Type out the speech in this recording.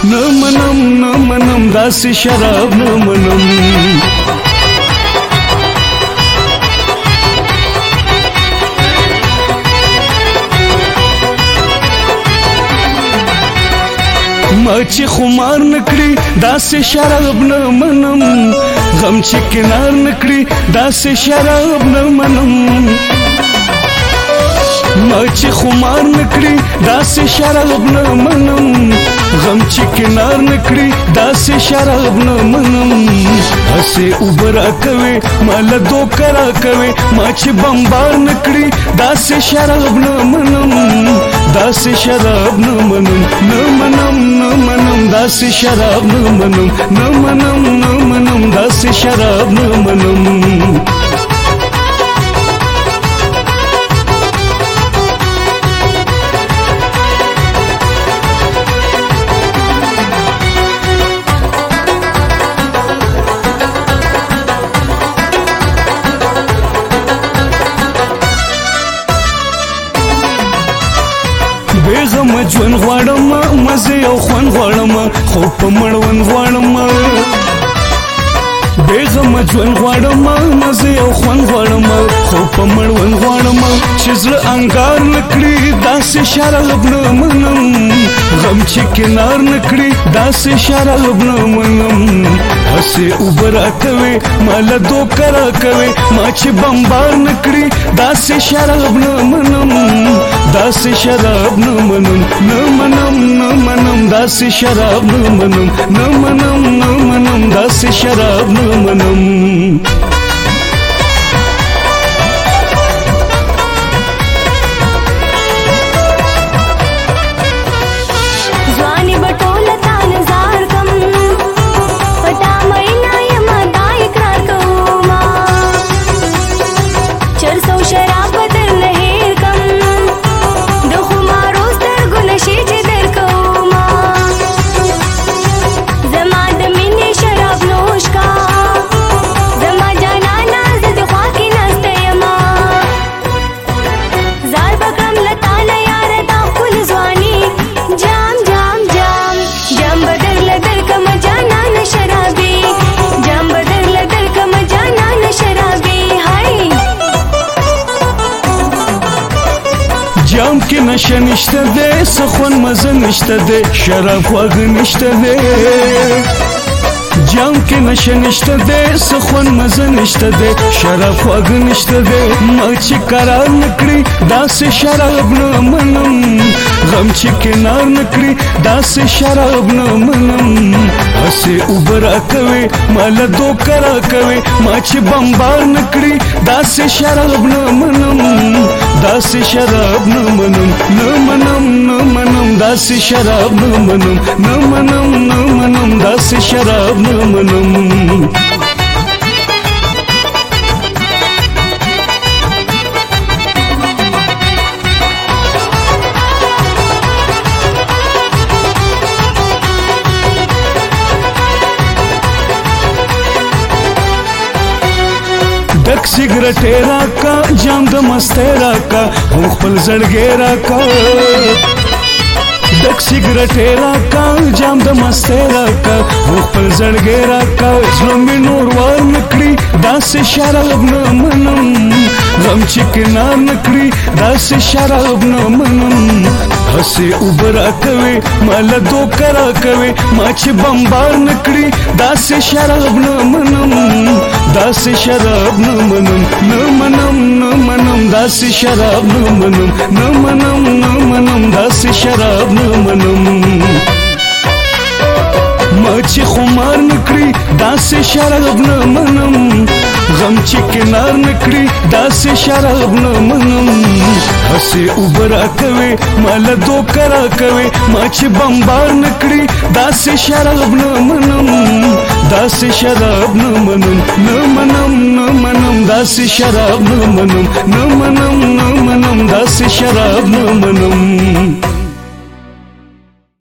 نه منم داسې شراب نه منم ما چې خمار نکړي داسې شراب نه منم غم چې کنار نکړي داسې شراب نه منم ما چې خمار نکړي داسې شراب نه منم غم چې کنار نکړي داسې شراب نه منم هسې اوبه راکوي ماله دوکه راکوي ما چې بمبار نکړي داسې شراب نه منم داسې شراب نه منم نه منم داسې شراب نه منم نه منم داسې شراب نه منم بیغم ژوند غواړم مزه او خوند غواړم خو په مړوند غواړم بیغم ژوند غواړم مزه او خوند غواړم خو په مړوند غواړم چې زړه انګار نکړي داسې شراب نه منم غم چې کنار نکړي داسې شراب نه منم هسې اوبه راکوي ماله دوکه راکوي ما چې بمبار نکړي داسې شراب نه منم داسې شراب نه منم نه منم داسې شراب نه منم نه منم داسې شراب نه منم ځواني بټوله تا نظار کم پټا مینا یم دا اقرار کوما چرسو شراب بدل نه هیر کم د خمارو سترګو نشي چې در کوما زما د مینې شراب نوش کا زما جانانا زه د خوا کې ناسته یما زار بکړم لتا نه یار دا ښکل ځواني جام بدر لدر کم جانان شرابي جام بدر لدر کم جانان شرابي هاي جام کې نشه نشته ده سخون مزه نشته ده شراب خواږه نشته ده جام کې نشه نشته ده سخون مزه نشته ده شراب خواږه نشته ده ما چې قرار نکړي داسې شراب نه منم غم چې کنار نکړي داسې شراب نه منم هسې اوبه راکوي ماله دوکه راکوي ما چې بمبار نکړي داسې شراب نه منم داسې شراب نه منم نه منم داسې شراب نه منم نه منم داسې شراب نه منم ډک سیګریټ راکا جام د مستۍ راکا هم خپل زړګی راکا ډک سیګریټ راکا جام د مستۍ راکا هم خپل زړګی راکا زړه مې نور وار نکړي داسې شراب نه منم غم چې کنار نکړي داسې شراب نه منم هسې اوبه راکوي ماله دوکه راکوي ما چې بمبار نکړي داسې شراب نه منم داسې شراب نه منم نه منم داسې شراب نه منم نه منم داسې شراب نه منم ما چې خمار نکړي داسې شراب نه منم غم چې کنار نکړي داسې شراب نه منم هسې اوبه راکوي ماله دوکه راکوي ما چې بمبار نکړي داسې شراب نه منم داسې شراب نه منم نه منم داسې شراب نه منم نه منم داسې شراب نه منم